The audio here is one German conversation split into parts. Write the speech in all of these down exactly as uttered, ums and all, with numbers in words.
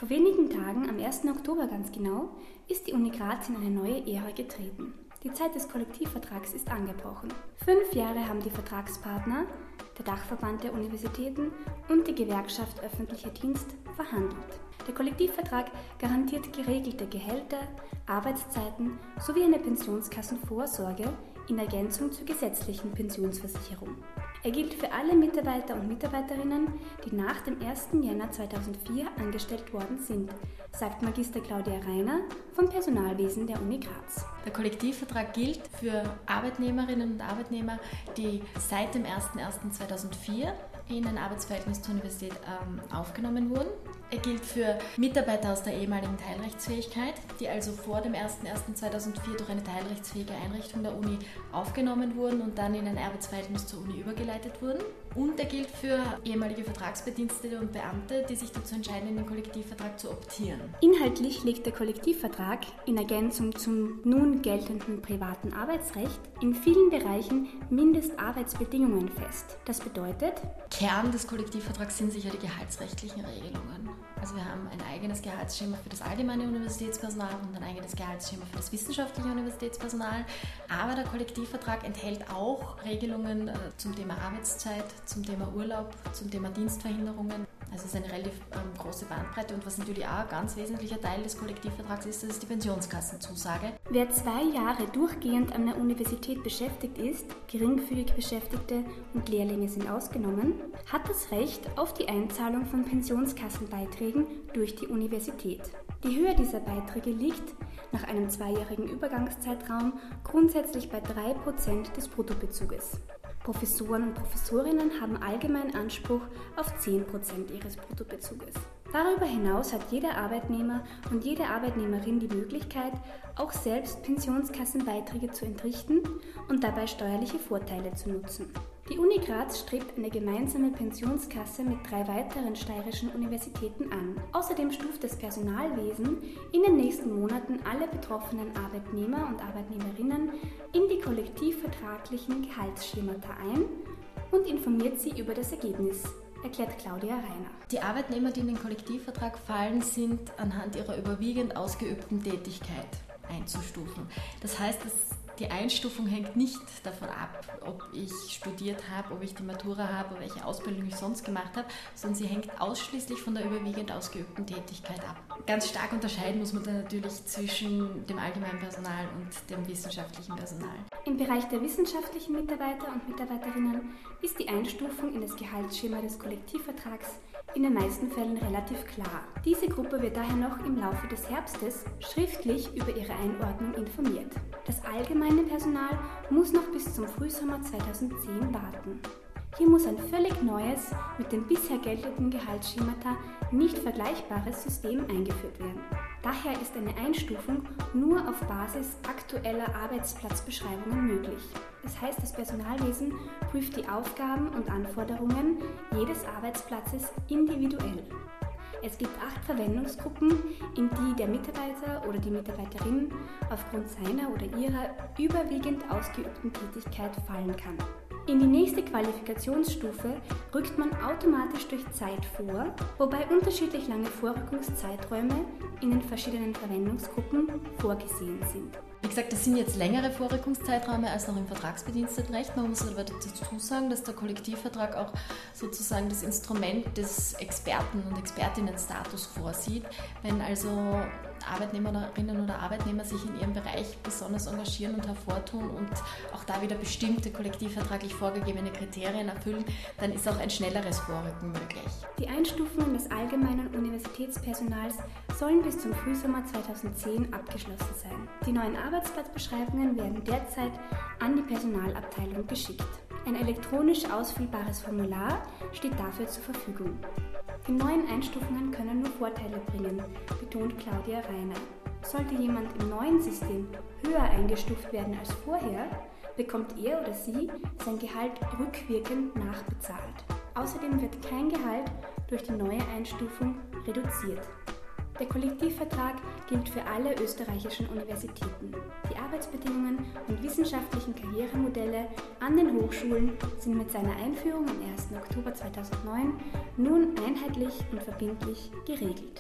Vor wenigen Tagen, am ersten Oktober ganz genau, ist die Uni Graz in eine neue Ära getreten. Die Zeit des Kollektivvertrags ist angebrochen. Fünf Jahre haben die Vertragspartner, der Dachverband der Universitäten und die Gewerkschaft Öffentlicher Dienst verhandelt. Der Kollektivvertrag garantiert geregelte Gehälter, Arbeitszeiten sowie eine Pensionskassenvorsorge in Ergänzung zur gesetzlichen Pensionsversicherung. Er gilt für alle Mitarbeiter und Mitarbeiterinnen, die nach dem ersten Jänner zweitausendvier angestellt worden sind, sagt Magister Claudia Reiner vom Personalwesen der Uni Graz. Der Kollektivvertrag gilt für Arbeitnehmerinnen und Arbeitnehmer, die seit dem ersten ersten zweitausendvier in ein Arbeitsverhältnis zur Universität ähm, aufgenommen wurden. Er gilt für Mitarbeiter aus der ehemaligen Teilrechtsfähigkeit, die also vor dem ersten ersten zweitausendvier durch eine teilrechtsfähige Einrichtung der Uni aufgenommen wurden und dann in ein Arbeitsverhältnis zur Uni übergeleitet wurden. Und er gilt für ehemalige Vertragsbedienstete und Beamte, die sich dazu entscheiden, in den Kollektivvertrag zu optieren. Inhaltlich legt der Kollektivvertrag in Ergänzung zum nun geltenden privaten Arbeitsrecht in vielen Bereichen Mindestarbeitsbedingungen fest. Das bedeutet, Kern des Kollektivvertrags sind sicher die gehaltsrechtlichen Regelungen. Also wir haben ein eigenes Gehaltsschema für das allgemeine Universitätspersonal und ein eigenes Gehaltsschema für das wissenschaftliche Universitätspersonal. Aber der Kollektivvertrag enthält auch Regelungen äh, zum Thema Arbeitszeit, zum Thema Urlaub, zum Thema Dienstverhinderungen. Also es ist eine relativ ähm, große Bandbreite und was natürlich auch ein ganz wesentlicher Teil des Kollektivvertrags ist, das ist die Pensionskassenzusage. Wer zwei Jahre durchgehend an der Universität beschäftigt ist, geringfügig Beschäftigte und Lehrlinge sind ausgenommen, hat das Recht auf die Einzahlung von Pensionskassenbeiträgen durch die Universität. Die Höhe dieser Beiträge liegt nach einem zweijährigen Übergangszeitraum grundsätzlich bei drei Prozent des Bruttobezuges. Professoren und Professorinnen haben allgemein Anspruch auf zehn Prozent ihres Bruttobezuges. Darüber hinaus hat jeder Arbeitnehmer und jede Arbeitnehmerin die Möglichkeit, auch selbst Pensionskassenbeiträge zu entrichten und dabei steuerliche Vorteile zu nutzen. Die Uni Graz strebt eine gemeinsame Pensionskasse mit drei weiteren steirischen Universitäten an. Außerdem stuft das Personalwesen in den nächsten Monaten alle betroffenen Arbeitnehmer und Arbeitnehmerinnen in die kollektivvertraglichen Gehaltsschemata ein und informiert sie über das Ergebnis, erklärt Claudia Reiner. Die Arbeitnehmer, die in den Kollektivvertrag fallen, sind anhand ihrer überwiegend ausgeübten Tätigkeit einzustufen. Das heißt, dass die Einstufung hängt nicht davon ab, ob ich studiert habe, ob ich die Matura habe, welche Ausbildung ich sonst gemacht habe, sondern sie hängt ausschließlich von der überwiegend ausgeübten Tätigkeit ab. Ganz stark unterscheiden muss man dann natürlich zwischen dem allgemeinen Personal und dem wissenschaftlichen Personal. Im Bereich der wissenschaftlichen Mitarbeiter und Mitarbeiterinnen ist die Einstufung in das Gehaltsschema des Kollektivvertrags in den meisten Fällen relativ klar. Diese Gruppe wird daher noch im Laufe des Herbstes schriftlich über ihre Einordnung informiert. Das allgemeine Personal muss noch bis zum Frühsommer zweitausendzehn warten. Hier muss ein völlig neues, mit den bisher geltenden Gehaltsschemata nicht vergleichbares System eingeführt werden. Daher ist eine Einstufung nur auf Basis aktueller Arbeitsplatzbeschreibungen möglich. Das heißt, das Personalwesen prüft die Aufgaben und Anforderungen jedes Arbeitsplatzes individuell. Es gibt acht Verwendungsgruppen, in die der Mitarbeiter oder die Mitarbeiterin aufgrund seiner oder ihrer überwiegend ausgeübten Tätigkeit fallen kann. In die nächste Qualifikationsstufe rückt man automatisch durch Zeit vor, wobei unterschiedlich lange Vorrückungszeiträume in den verschiedenen Verwendungsgruppen vorgesehen sind. Wie gesagt, das sind jetzt längere Vorrückungszeiträume als noch im Vertragsbedienstetenrecht. Man muss aber dazu sagen, dass der Kollektivvertrag auch sozusagen das Instrument des Experten- und Expertinnenstatus vorsieht. Wenn also Arbeitnehmerinnen oder Arbeitnehmer sich in ihrem Bereich besonders engagieren und hervortun und auch da wieder bestimmte kollektivvertraglich vorgegebene Kriterien erfüllen, dann ist auch ein schnelleres Vorrücken möglich. Die Einstufungen des allgemeinen Universitätspersonals sollen bis zum Frühsommer zweitausendzehn abgeschlossen sein. Die neuen Arbeitsplatzbeschreibungen werden derzeit an die Personalabteilung geschickt. Ein elektronisch ausfüllbares Formular steht dafür zur Verfügung. Die neuen Einstufungen können nur Vorteile bringen, betont Claudia Reiner. Sollte jemand im neuen System höher eingestuft werden als vorher, bekommt er oder sie sein Gehalt rückwirkend nachbezahlt. Außerdem wird kein Gehalt durch die neue Einstufung reduziert. Der Kollektivvertrag gilt für alle österreichischen Universitäten. Die Arbeitsbedingungen und wissenschaftlichen Karrieremodelle an den Hochschulen sind mit seiner Einführung am ersten Oktober zweitausendneun nun einheitlich und verbindlich geregelt.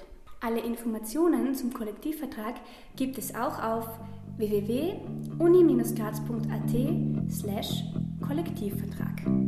Alle Informationen zum Kollektivvertrag gibt es auch auf w w w punkt uni Bindestrich graz punkt a t slash Kollektivvertrag.